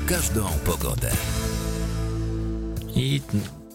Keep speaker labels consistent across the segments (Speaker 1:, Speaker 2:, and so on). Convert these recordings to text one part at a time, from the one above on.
Speaker 1: każdą pogodę.
Speaker 2: I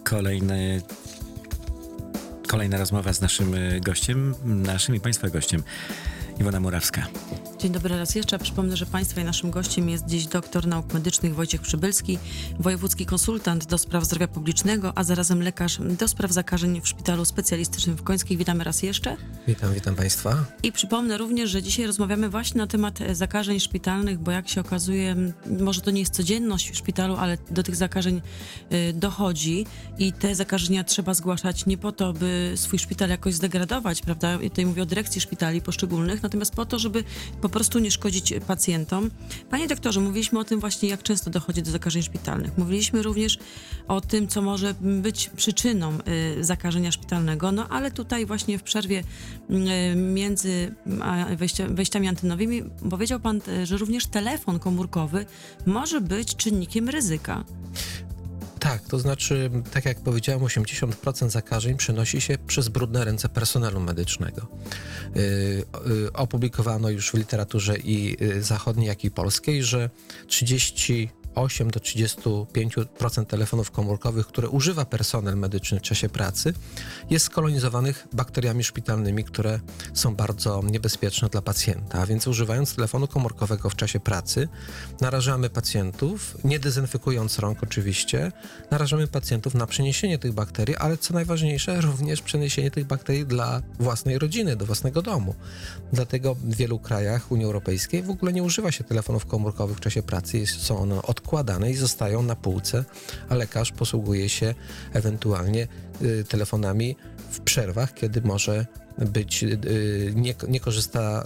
Speaker 2: kolejna rozmowa z naszym gościem, naszym i Państwa gościem, Iwona Murawska.
Speaker 3: Dzień dobry raz jeszcze. Przypomnę, że Państwa i naszym gościem jest dziś doktor nauk medycznych Wojciech Przybylski, wojewódzki konsultant do spraw zdrowia publicznego, a zarazem lekarz do spraw zakażeń w Szpitalu Specjalistycznym w Końskiej. Witamy raz jeszcze.
Speaker 4: Witam Państwa.
Speaker 3: I przypomnę również, że dzisiaj rozmawiamy właśnie na temat zakażeń szpitalnych, bo jak się okazuje, może to nie jest codzienność w szpitalu, ale do tych zakażeń dochodzi i te zakażenia trzeba zgłaszać nie po to, by swój szpital jakoś zdegradować, prawda? I tutaj mówię o dyrekcji szpitali poszczególnych, natomiast po to, żeby po prostu nie szkodzić pacjentom. Panie doktorze, mówiliśmy o tym właśnie, jak często dochodzi do zakażeń szpitalnych. Mówiliśmy również o tym, co może być przyczyną zakażenia szpitalnego, no ale tutaj właśnie w przerwie między wejściami antenowymi powiedział pan, że również telefon komórkowy może być czynnikiem ryzyka.
Speaker 4: Tak, to znaczy, tak jak powiedziałem, 80% zakażeń przenosi się przez brudne ręce personelu medycznego. Opublikowano już w literaturze i zachodniej, jak i polskiej, że 38 do 35% telefonów komórkowych, które używa personel medyczny w czasie pracy, jest skolonizowanych bakteriami szpitalnymi, które są bardzo niebezpieczne dla pacjenta. A więc używając telefonu komórkowego w czasie pracy, narażamy pacjentów, nie dezynfekując rąk oczywiście, narażamy pacjentów na przeniesienie tych bakterii, ale co najważniejsze, również przeniesienie tych bakterii dla własnej rodziny, do własnego domu. Dlatego w wielu krajach Unii Europejskiej w ogóle nie używa się telefonów komórkowych w czasie pracy, są one odkładane i zostają na półce, a lekarz posługuje się ewentualnie telefonami w przerwach, kiedy może być, nie korzysta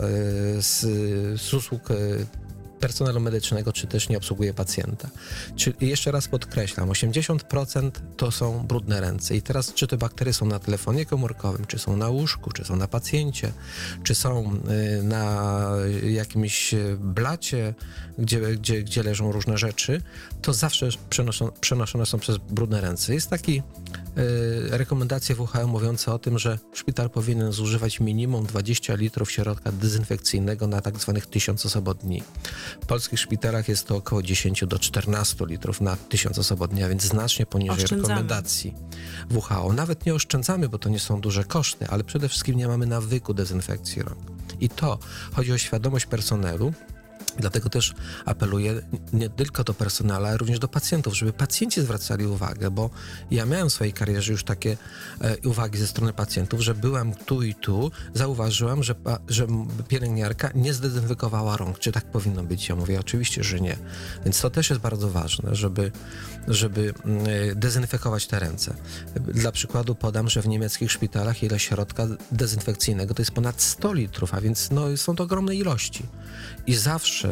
Speaker 4: z usług personelu medycznego, czy też nie obsługuje pacjenta. Czyli jeszcze raz podkreślam, 80% to są brudne ręce. I teraz, czy te bakterie są na telefonie komórkowym, czy są na łóżku, czy są na pacjencie, czy są na jakimś blacie, gdzie leżą różne rzeczy, to zawsze przenoszone są przez brudne ręce. Jest taki rekomendacje WHO mówiące o tym, że szpital powinien zużywać minimum 20 litrów środka dezynfekcyjnego na tak zwanych 1000 osobodni. W polskich szpitalach jest to około 10 do 14 litrów na 1000 osobodni, a więc znacznie poniżej rekomendacji WHO. Nawet nie oszczędzamy, bo to nie są duże koszty, ale przede wszystkim nie mamy nawyku dezynfekcji rąk. I to chodzi o świadomość personelu. Dlatego też apeluję nie tylko do personelu, ale również do pacjentów, żeby pacjenci zwracali uwagę, bo ja miałem w swojej karierze już takie uwagi ze strony pacjentów, że byłem tu i tu, zauważyłam, że pielęgniarka nie zdezynfekowała rąk. Czy tak powinno być? Ja mówię, oczywiście, że nie. Więc to też jest bardzo ważne, żeby dezynfekować te ręce. Dla przykładu podam, że w niemieckich szpitalach ilość środka dezynfekcyjnego to jest ponad 100 litrów, a więc są to ogromne ilości. I zawsze,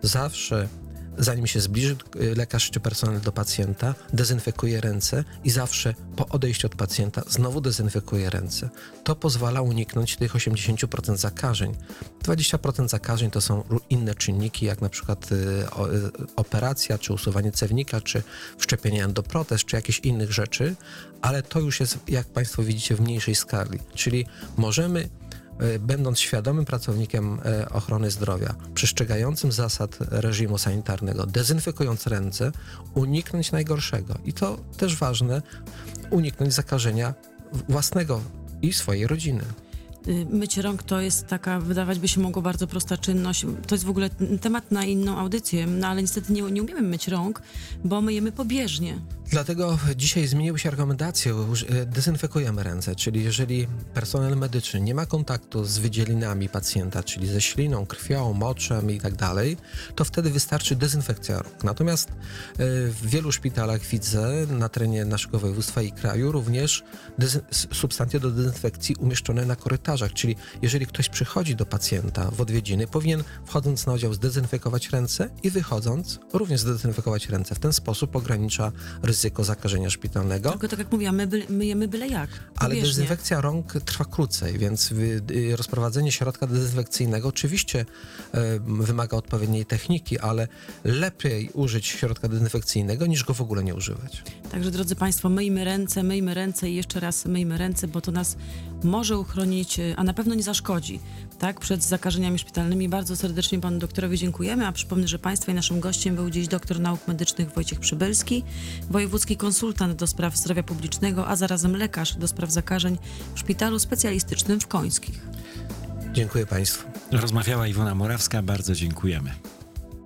Speaker 4: zanim się zbliży lekarz czy personel do pacjenta, dezynfekuje ręce i zawsze po odejściu od pacjenta znowu dezynfekuje ręce. To pozwala uniknąć tych 80% zakażeń. 20% zakażeń to są inne czynniki, jak na przykład operacja, czy usuwanie cewnika, czy wszczepienie endoprotez, czy jakieś innych rzeczy, ale to już jest, jak Państwo widzicie, w mniejszej skali. Czyli możemy, będąc świadomym pracownikiem ochrony zdrowia, przestrzegającym zasad reżimu sanitarnego, dezynfekując ręce, uniknąć najgorszego. I to też ważne, uniknąć zakażenia własnego i swojej rodziny.
Speaker 3: Mycie rąk to jest taka, wydawać by się mogło, bardzo prosta czynność. To jest w ogóle temat na inną audycję, no ale niestety nie umiemy myć rąk, bo myjemy pobieżnie.
Speaker 4: Dlatego dzisiaj zmieniły się rekomendacje, dezynfekujemy ręce, czyli jeżeli personel medyczny nie ma kontaktu z wydzielinami pacjenta, czyli ze śliną, krwią, moczem i tak dalej, to wtedy wystarczy dezynfekcja rąk. Natomiast w wielu szpitalach widzę na terenie naszego województwa i kraju również substancje do dezynfekcji umieszczone na korytarzach, czyli jeżeli ktoś przychodzi do pacjenta w odwiedziny, powinien wchodząc na oddział zdezynfekować ręce i wychodząc również zdezynfekować ręce. W ten sposób ogranicza ryzyko zakażenia szpitalnego.
Speaker 3: Tylko tak jak mówiłam, myjemy byle jak.
Speaker 4: Ale dezynfekcja rąk trwa krócej, więc rozprowadzenie środka dezynfekcyjnego oczywiście wymaga odpowiedniej techniki, ale lepiej użyć środka dezynfekcyjnego niż go w ogóle nie używać.
Speaker 3: Także drodzy Państwo, myjmy ręce i jeszcze raz myjmy ręce, bo to nas może uchronić, a na pewno nie zaszkodzi. tak, przed zakażeniami szpitalnymi. Bardzo serdecznie panu doktorowi dziękujemy, a przypomnę, że państwa i naszym gościem był dziś doktor nauk medycznych Wojciech Przybylski, wojewódzki konsultant do spraw zdrowia publicznego, a zarazem lekarz do spraw zakażeń w Szpitalu Specjalistycznym w Końskich.
Speaker 4: Dziękuję państwu.
Speaker 2: Rozmawiała Iwona Morawska, bardzo dziękujemy.